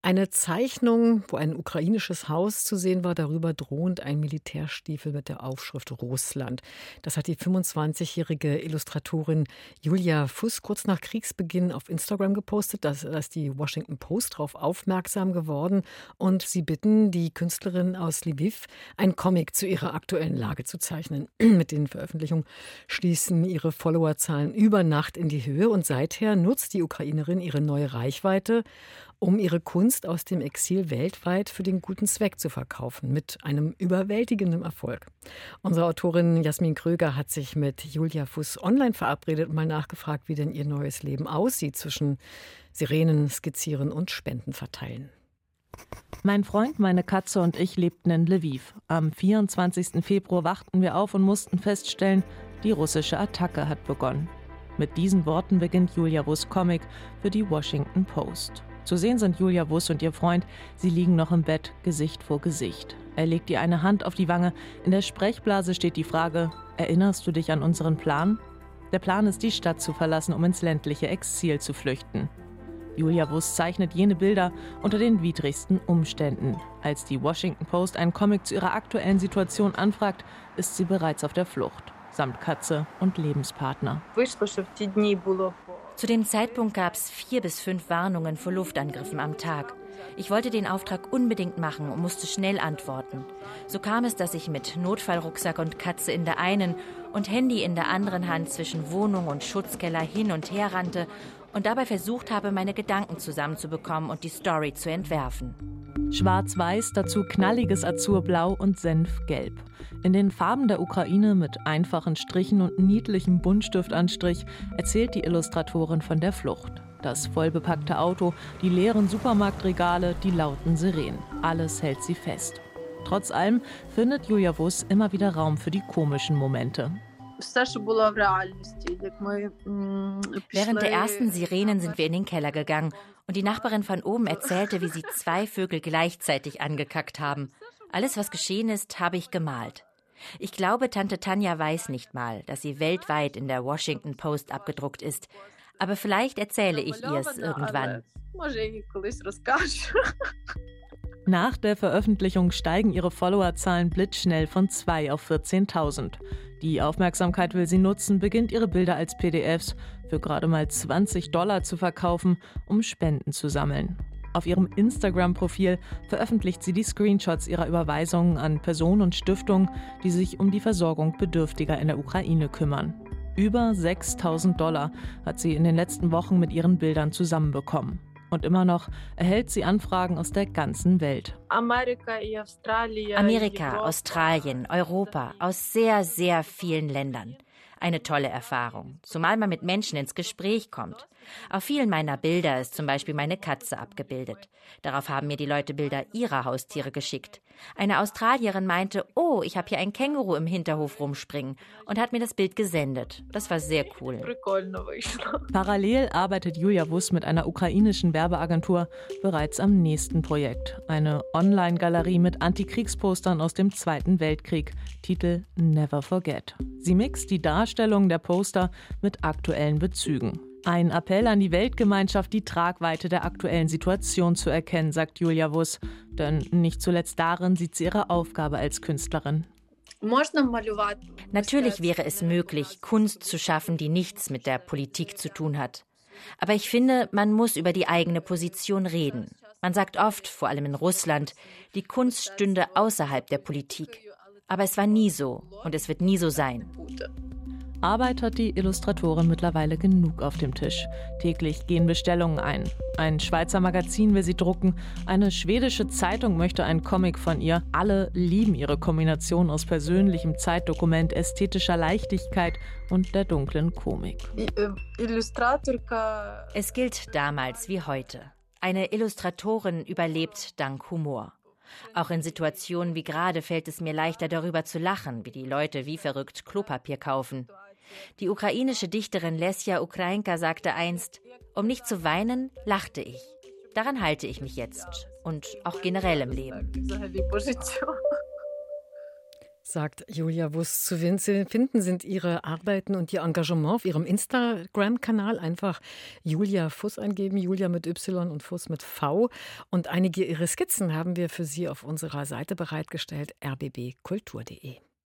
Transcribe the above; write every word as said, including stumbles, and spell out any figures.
Eine Zeichnung, wo ein ukrainisches Haus zu sehen war, darüber drohend ein Militärstiefel mit der Aufschrift Russland. Das hat die fünfundzwanzigjährige Illustratorin Julia Fuss kurz nach Kriegsbeginn auf Instagram gepostet. Da ist die Washington Post darauf aufmerksam geworden. Und sie bitten die Künstlerin aus Lviv, einen Comic zu ihrer aktuellen Lage zu zeichnen. Mit den Veröffentlichungen schließen ihre Followerzahlen über Nacht in die Höhe. Und seither nutzt die Ukrainerin ihre neue Reichweite, um ihre Kunst aus dem Exil weltweit für den guten Zweck zu verkaufen, mit einem überwältigenden Erfolg. Unsere Autorin Jasmin Kröger hat sich mit Julia Fuss online verabredet und mal nachgefragt, wie denn ihr neues Leben aussieht zwischen Sirenen, Skizzieren und Spenden verteilen. Mein Freund, meine Katze und ich lebten in Lviv. Am vierundzwanzigsten Februar wachten wir auf und mussten feststellen, die russische Attacke hat begonnen. Mit diesen Worten beginnt Julia Wuss' Comic für die Washington Post. Zu sehen sind Julia Wuss und ihr Freund. Sie liegen noch im Bett, Gesicht vor Gesicht. Er legt ihr eine Hand auf die Wange. In der Sprechblase steht die Frage: Erinnerst du dich an unseren Plan? Der Plan ist, die Stadt zu verlassen, um ins ländliche Exil zu flüchten. Julia Wuss zeichnet jene Bilder unter den widrigsten Umständen. Als die Washington Post einen Comic zu ihrer aktuellen Situation anfragt, ist sie bereits auf der Flucht, samt Katze und Lebenspartner. Zu dem Zeitpunkt gab es vier bis fünf Warnungen vor Luftangriffen am Tag. Ich wollte den Auftrag unbedingt machen und musste schnell antworten. So kam es, dass ich mit Notfallrucksack und Katze in der einen und Handy in der anderen Hand zwischen Wohnung und Schutzkeller hin und her rannte und dabei versucht habe, meine Gedanken zusammenzubekommen und die Story zu entwerfen. Schwarz-Weiß, dazu knalliges Azurblau und Senfgelb. In den Farben der Ukraine mit einfachen Strichen und niedlichem Buntstiftanstrich erzählt die Illustratorin von der Flucht. Das vollbepackte Auto, die leeren Supermarktregale, die lauten Sirenen. Alles hält sie fest. Trotz allem findet Julia Wuss immer wieder Raum für die komischen Momente. Während der ersten Sirenen sind wir in den Keller gegangen und die Nachbarin von oben erzählte, wie sie zwei Vögel gleichzeitig angekackt haben. Alles, was geschehen ist, habe ich gemalt. Ich glaube, Tante Tanja weiß nicht mal, dass sie weltweit in der Washington Post abgedruckt ist. Aber vielleicht erzähle ich ihr es irgendwann. Nach der Veröffentlichung steigen ihre Followerzahlen blitzschnell von zwei auf vierzehntausend. Die Aufmerksamkeit will sie nutzen, beginnt ihre Bilder als P D Fs für gerade mal zwanzig Dollar zu verkaufen, um Spenden zu sammeln. Auf ihrem Instagram-Profil veröffentlicht sie die Screenshots ihrer Überweisungen an Personen und Stiftungen, die sich um die Versorgung Bedürftiger in der Ukraine kümmern. Über sechstausend Dollar hat sie in den letzten Wochen mit ihren Bildern zusammenbekommen. Und immer noch erhält sie Anfragen aus der ganzen Welt. Amerika, Australien, Europa, aus sehr, sehr vielen Ländern. Eine tolle Erfahrung, zumal man mit Menschen ins Gespräch kommt. Auf vielen meiner Bilder ist zum Beispiel meine Katze abgebildet. Darauf haben mir die Leute Bilder ihrer Haustiere geschickt. Eine Australierin meinte, oh, ich habe hier ein Känguru im Hinterhof rumspringen und hat mir das Bild gesendet. Das war sehr cool. Parallel arbeitet Julia Wuss mit einer ukrainischen Werbeagentur bereits am nächsten Projekt. Eine Online-Galerie mit Antikriegspostern aus dem Zweiten Weltkrieg. Titel Never Forget. Sie mixt die Darstellung der Poster mit aktuellen Bezügen. Ein Appell an die Weltgemeinschaft, die Tragweite der aktuellen Situation zu erkennen, sagt Julia Wuss. Denn nicht zuletzt darin sieht sie ihre Aufgabe als Künstlerin. Natürlich wäre es möglich, Kunst zu schaffen, die nichts mit der Politik zu tun hat. Aber ich finde, man muss über die eigene Position reden. Man sagt oft, vor allem in Russland, die Kunst stünde außerhalb der Politik. Aber es war nie so und es wird nie so sein. Arbeit hat die Illustratorin mittlerweile genug auf dem Tisch. Täglich gehen Bestellungen ein. Ein Schweizer Magazin will sie drucken. Eine schwedische Zeitung möchte einen Comic von ihr. Alle lieben ihre Kombination aus persönlichem Zeitdokument, ästhetischer Leichtigkeit und der dunklen Komik. Es gilt damals wie heute. Eine Illustratorin überlebt dank Humor. Auch in Situationen wie gerade fällt es mir leichter, darüber zu lachen, wie die Leute wie verrückt Klopapier kaufen. Die ukrainische Dichterin Lesja Ukrainka sagte einst, um nicht zu weinen, lachte ich. Daran halte ich mich jetzt und auch generell im Leben. sagt Julia Wuss. Zu finden sind ihre Arbeiten und ihr Engagement auf ihrem Instagram-Kanal. Einfach Julia Fuss eingeben, Julia mit Y und Fuss mit V. Und einige ihrer Skizzen haben wir für Sie auf unserer Seite bereitgestellt, r b b kultur punkt d e.